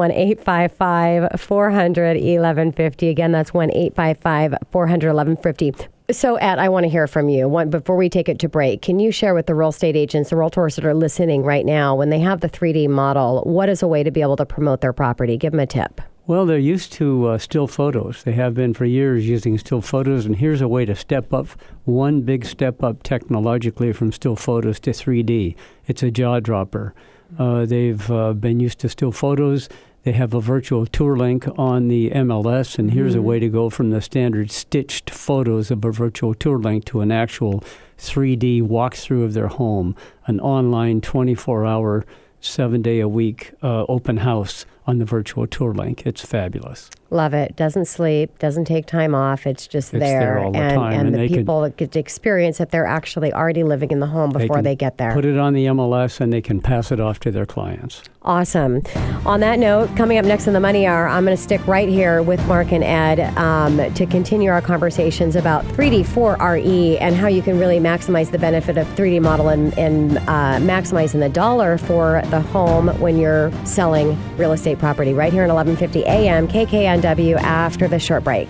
1-855-400-1150. Again, that's 1-855-400-1150. So, Ed, I want to hear from you. Before we take it to break, can you share with the real estate agents, the realtors that are listening right now, when they have the 3D model, what is a way to be able to promote their property? Give them a tip. Well, they're used to still photos. They have been for years using still photos, and here's a way to step up, one big step up technologically from still photos to 3D. It's a jaw dropper. They've been used to still photos. They have a virtual tour link on the MLS, and here's a way to go from the standard stitched photos of a virtual tour link to an actual 3D walkthrough of their home, an online 24-hour, 7-day-a-week open house on the virtual tour link. It's fabulous. Love it. Doesn't sleep, doesn't take time off. It's just there. All the time. And the people get to experience that they're actually already living in the home before they get there. Put it on the MLS and they can pass it off to their clients. Awesome. On that note, coming up next in the Money Hour, I'm going to stick right here with Mark and Ed to continue our conversations about 3D4RE and how you can really maximize the benefit of 3D model and maximizing the dollar for the home when you're selling real estate property right here at 1150 AM KKNW after the short break.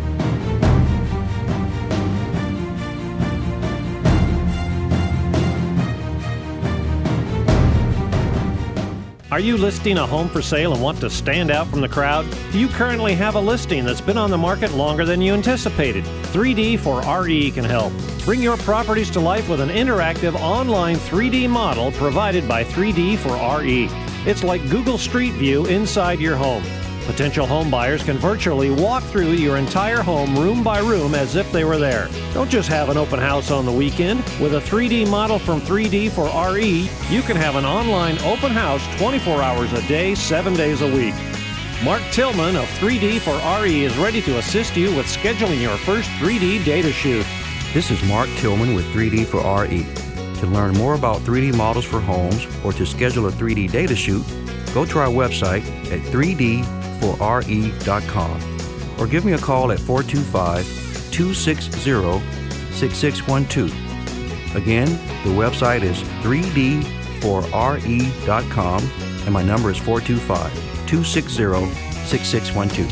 Are you listing a home for sale and want to stand out from the crowd? Do you currently have a listing that's been on the market longer than you anticipated? 3D4RE can help. Bring your properties to life with an interactive online 3D model provided by 3D4RE. It's like Google Street View inside your home. Potential home buyers can virtually walk through your entire home room by room as if they were there. Don't just have an open house on the weekend. With a 3D model from 3D4RE, you can have an online open house 24 hours a day, 7 days a week. Mark Tillman of 3D4RE is ready to assist you with scheduling your first 3D data shoot. This is Mark Tillman with 3D4RE. To learn more about 3D models for homes or to schedule a 3D data shoot, go to our website at 3D4RE.com or give me a call at 425-260-6612. Again, the website is 3D4RE.com and my number is 425-260-6612.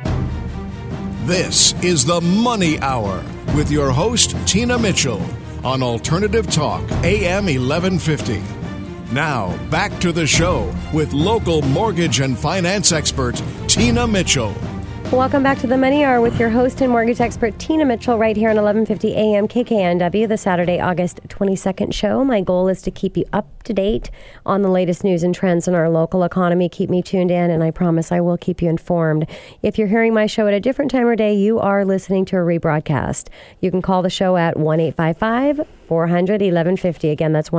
This is the Money Hour with your host, Tina Mitchell, on Alternative Talk, AM 1150. Now, back to the show with local mortgage and finance expert, Tina Mitchell. Welcome back to the Money Hour with your host and mortgage expert, Tina Mitchell, right here on 1150 AM KKNW, the Saturday, August 22nd show. My goal is to keep you up to date on the latest news and trends in our local economy. Keep me tuned in, and I promise I will keep you informed. If you're hearing my show at a different time or day, you are listening to a rebroadcast. You can call the show at 1-855-400-1150. Again, that's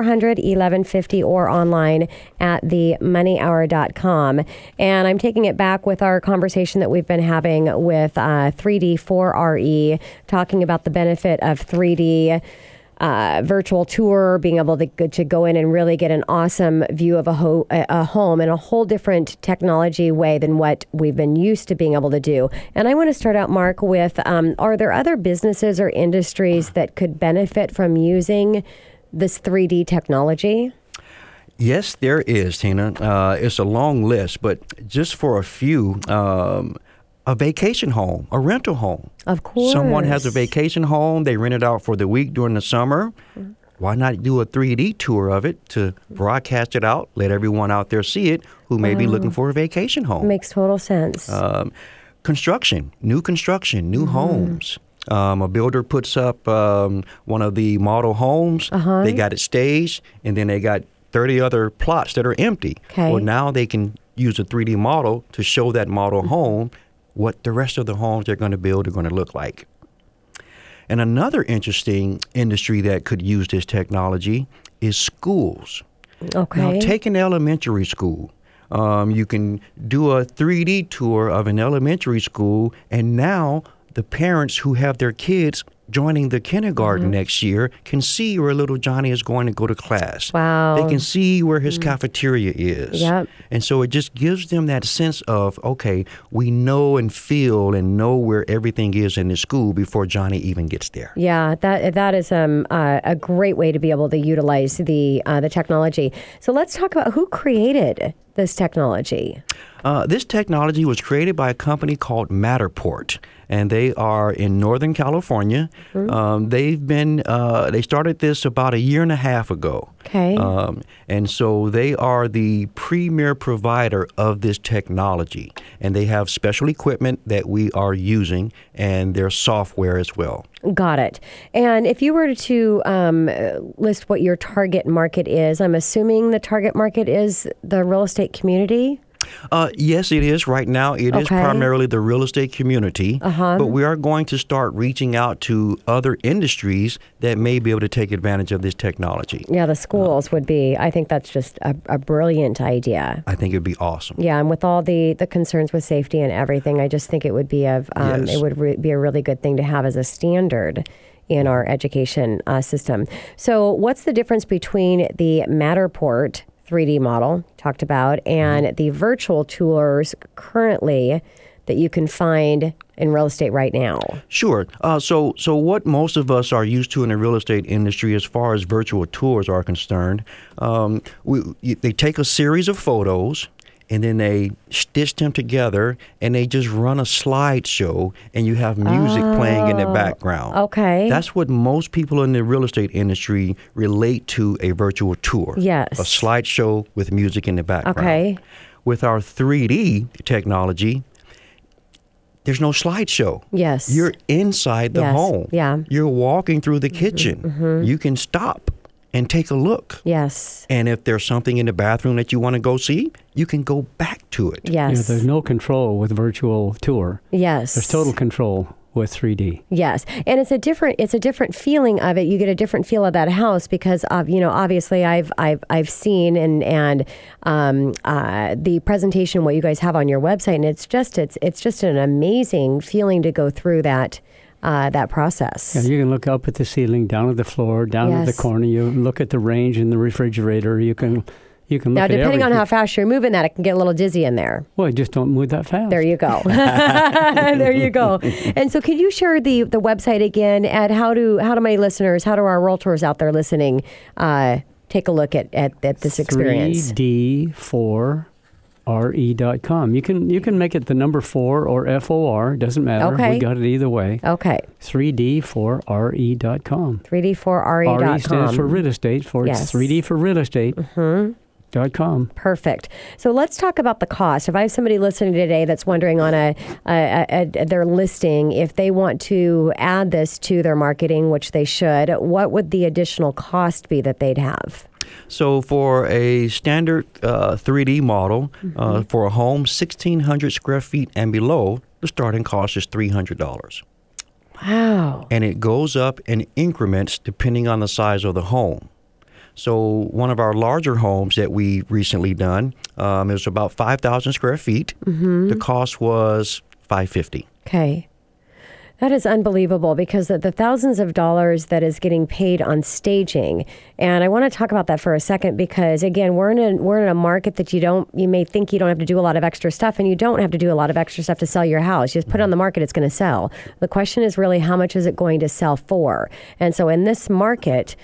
1-855-400-1150 or online at themoneyhour.com. And I'm taking it back back with our conversation that we've been having with 3D4RE, talking about the benefit of 3D virtual tour, being able to go in and really get an awesome view of a home in a whole different technology way than what we've been used to being able to do. And I want to start out, Mark, with are there other businesses or industries that could benefit from using this 3D technology? Yes, there is, Tina. It's a long list, but just for a few, a vacation home, a rental home. Of course. Someone has a vacation home, they rent it out for the week during the summer. Why not do a 3D tour of it to broadcast it out, let everyone out there see it who may be looking for a vacation home? Makes total sense. Construction, new homes. A builder puts up one of the model homes. They got it staged, and then they got 30 other plots that are empty. Okay. Well, now they can use a 3D model to show that model home what the rest of the homes they're going to build are going to look like. And another interesting industry that could use this technology is schools. Okay. Now, take an elementary school. You can do a 3D tour of an elementary school, and now the parents who have their kids joining the kindergarten next year can see where little Johnny is going to go to class. Wow. They can see where his cafeteria is. Yep. And so it just gives them that sense of, okay, we know and feel and know where everything is in the school before Johnny even gets there. Yeah, that is a great way to be able to utilize the technology. So let's talk about who created this technology. This technology was created by a company called Matterport, and they are in Northern California. They started this about a year and a half ago. Okay. And so they are the premier provider of this technology, and they have special equipment that we are using and their software as well. Got it. And if you were to list what your target market is, I'm assuming the target market is the real estate community? Yes, it is. Right now, it is primarily the real estate community, but we are going to start reaching out to other industries that may be able to take advantage of this technology. Yeah, the schools would be, I think that's just a brilliant idea. I think it would be awesome. Yeah, and with all the concerns with safety and everything, I just think it would be be a really good thing to have as a standard in our education system. So what's the difference between the Matterport 3D model talked about and the virtual tours currently that you can find in real estate right now? Sure. So what most of us are used to in the real estate industry as far as virtual tours are concerned, they take a series of photos and then they stitch them together and they just run a slideshow and you have music playing in the background. Okay. That's what most people in the real estate industry relate to a virtual tour. Yes. A slideshow with music in the background. Okay. With our 3D technology, there's no slideshow. Yes. You're inside the home. Yeah. You're walking through the kitchen. You can stop and take a look. Yes. And if there's something in the bathroom that you want to go see, you can go back to it. Yes. Yeah, there's no control with virtual tour. Yes. There's total control with 3D. Yes, and it's a different feeling of it. You get a different feel of that house because of obviously I've seen and the presentation what you guys have on your website, and it's just an amazing feeling to go through that process. Yeah, you can look up at the ceiling, down at the floor, down at the corner. You look at the range in the refrigerator. You can look now, at depending on everything. how fast you're moving that, it can get a little dizzy in there. Well, just don't move that fast. There you go. There you go. And so could you share the website again? And how do my listeners, how do our realtors out there listening take a look at this experience? 3D4RE.com. You can make it the number 4 or FOR. Doesn't matter. Okay. We got it either way. Okay. 3D4RE.com. 3D4RE.com. RE stands for real estate. It's 3D for real estate. .com. Perfect. So let's talk about the cost. If I have somebody listening today that's wondering on their listing, if they want to add this to their marketing, which they should, what would the additional cost be that they'd have? So for a standard 3D model, for a home 1,600 square feet and below, the starting cost is $300. Wow. And it goes up in increments depending on the size of the home. So one of our larger homes that we recently done, it was about 5,000 square feet. Mm-hmm. The cost was $550. Okay. That is unbelievable because the thousands of dollars that is getting paid on staging, and I want to talk about that for a second because again, we're in a market that you may think you don't have to do a lot of extra stuff, and you don't have to do a lot of extra stuff to sell your house. You just put it on the market, it's going to sell. The question is really how much is it going to sell for? And so in this market,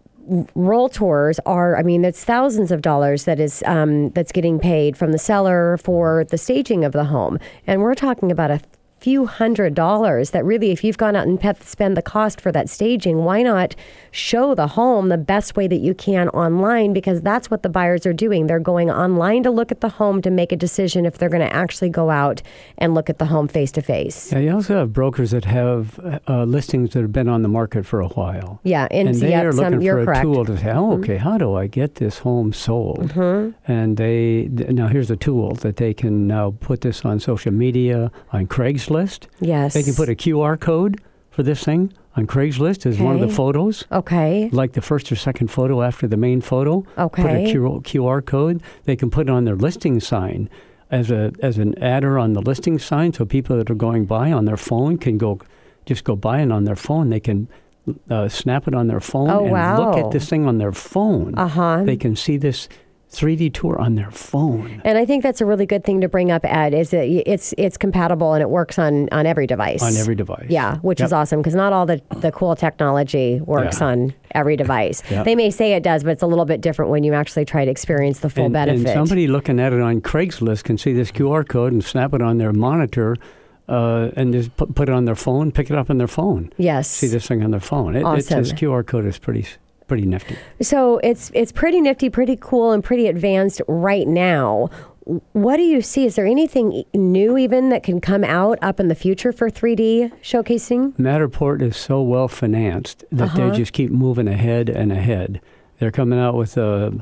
realtors it's thousands of dollars that is that's getting paid from the seller for the staging of the home, and we're talking about a few $100s that really, if you've gone out and spend the cost for that staging, why not show the home the best way that you can online? Because that's what the buyers are doing. They're going online to look at the home to make a decision if they're going to actually go out and look at the home face to face. Yeah, you also have brokers that have listings that have been on the market for a while. Yeah, and they are looking for correct. a tool to say, okay, how do I get this home sold? Mm-hmm. And now here's a tool that they can now put this on social media, on Craigslist. Yes. They can put a QR code for this thing on Craigslist as one of the photos. Okay. Like the first or second photo after the main photo. Okay. Put a QR code. They can put it on their listing sign as an adder on the listing sign, so people that are going by on their phone can go by, and on their phone they can snap it on their phone look at this thing on their phone. They can see this 3D tour on their phone. And I think that's a really good thing to bring up, Ed, is that it's compatible and it works on every device. On every device. Yeah, which is awesome because not all the cool technology works on every device. They may say it does, but it's a little bit different when you actually try to experience the full benefit. And somebody looking at it on Craigslist can see this QR code and snap it on their monitor and just put it on their phone, pick it up on their phone. Yes. See this thing on their phone. Awesome. This QR code is pretty nifty. So it's pretty nifty, pretty cool, and pretty advanced right now. What do you see? Is there anything new even that can come out up in the future for 3D showcasing? Matterport is so well financed that they just keep moving ahead and ahead. They're coming out with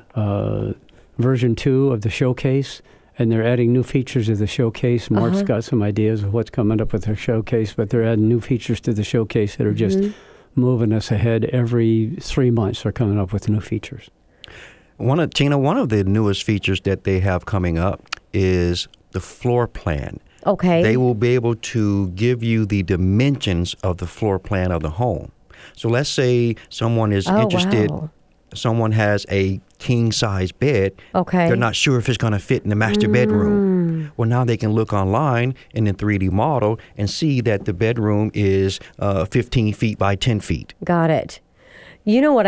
version 2 of the showcase, and they're adding new features to the showcase. Mark's got some ideas of what's coming up with their showcase, but they're adding new features to the showcase that are just moving us ahead. Every 3 months they're coming up with new features. Tina, one of the newest features that they have coming up is the floor plan. Okay. They will be able to give you the dimensions of the floor plan of the home. So let's say someone is interested, someone has a king-size bed. Okay. They're not sure if it's going to fit in the master bedroom. Well, now they can look online in the 3D model and see that the bedroom is 15 feet by 10 feet. Got it. You know what,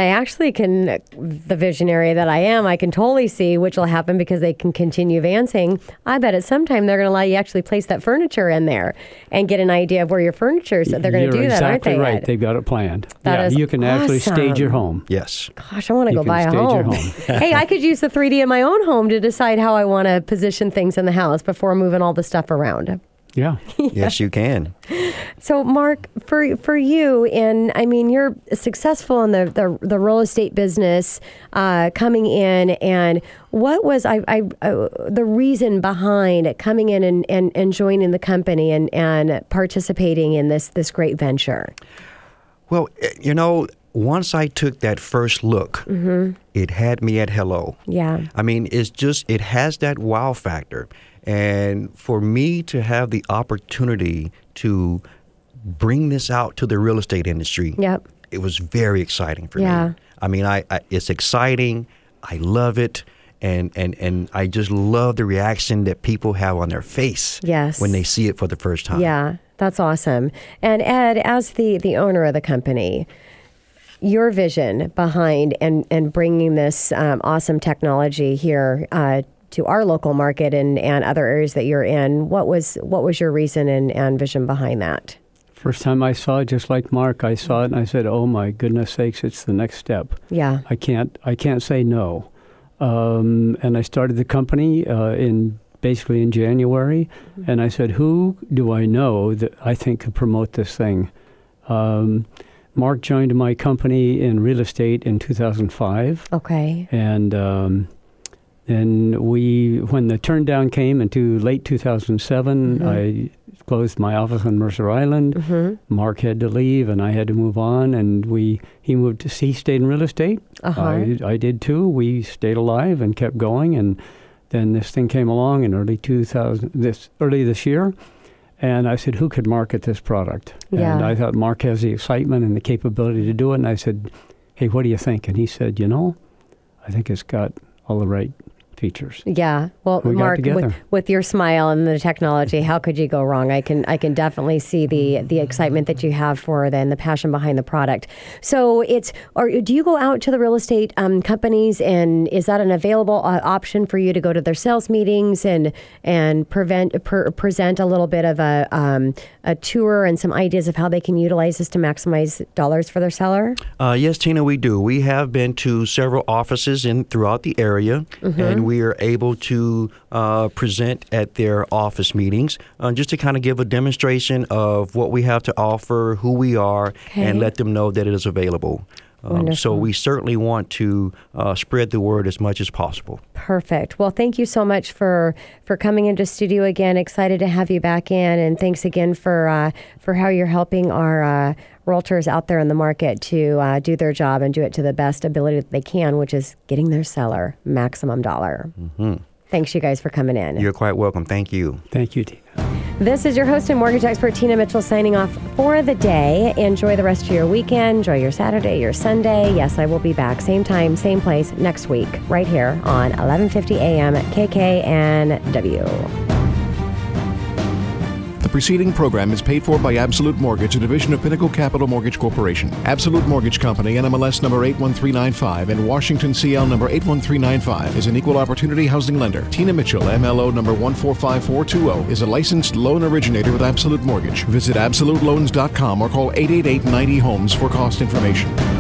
the visionary that I am, I can totally see which will happen because they can continue advancing. I bet at some time they're going to allow you actually place that furniture in there and get an idea of where your furniture is. They're going to do that, aren't they? You're exactly right. They've got it planned. You can actually stage your home. Yes. Gosh, I want to go buy a home. Hey, I could use the 3D in my own home to decide how I want to position things in the house before moving all the stuff around. Yeah. Yes, you can. So, Mark, for you, and I mean, you're successful in the real estate business coming in, and what was the reason behind coming in and joining the company and participating in this great venture? Well, once I took that first look, it had me at hello. Yeah. I mean, it has that wow factor. And for me to have the opportunity to bring this out to the real estate industry, it was very exciting for me. I mean, it's exciting. I love it. And I just love the reaction that people have on their face when they see it for the first time. Yeah, that's awesome. And Ed, as the owner of the company, your vision behind and bringing this awesome technology here to our local market and other areas that you're in, what was your reason and vision behind that? First time I saw it, just like Mark, I saw it and I said, "Oh my goodness sakes, it's the next step." Yeah, I can't say no. And I started the company basically in January, and I said, "Who do I know that I think could promote this thing?" Mark joined my company in real estate in 2005. Okay, and And when the turn down came into late 2007, I closed my office on Mercer Island. Mark had to leave, and I had to move on. And he stayed in real estate. I did too. We stayed alive and kept going. And then this thing came along in early this year. And I said, who could market this product? Yeah. And I thought Mark has the excitement and the capability to do it. And I said, hey, what do you think? And he said, I think it's got all the right features. Yeah. Well, Mark, with your smile and the technology, how could you go wrong? I can definitely see the excitement that you have for it and the passion behind the product. So do you go out to the real estate companies, and is that an available option for you to go to their sales meetings and present a little bit of a tour and some ideas of how they can utilize this to maximize dollars for their seller? Yes, Tina, we do. We have been to several offices throughout the area, and we are able to present at their office meetings just to kind of give a demonstration of what we have to offer, who we are, and let them know that it is available. So we certainly want to spread the word as much as possible. Perfect. Well, thank you so much for coming into studio again. Excited to have you back in, and thanks again for how you're helping our realtors out there in the market to do their job and do it to the best ability that they can, which is getting their seller maximum dollar. Thanks, you guys, for coming in. You're quite welcome. Thank you. Thank you, Tina. This is your host and mortgage expert, Tina Mitchell, signing off for the day. Enjoy the rest of your weekend. Enjoy your Saturday, your Sunday. Yes, I will be back same time, same place next week, right here on 1150 AM at KKNW. The preceding program is paid for by Absolute Mortgage, a division of Pinnacle Capital Mortgage Corporation. Absolute Mortgage Company, NMLS number 81395 and Washington CL number 81395 is an equal opportunity housing lender. Tina Mitchell, MLO number 145420, is a licensed loan originator with Absolute Mortgage. Visit absoluteloans.com or call 888-90-HOMES for cost information.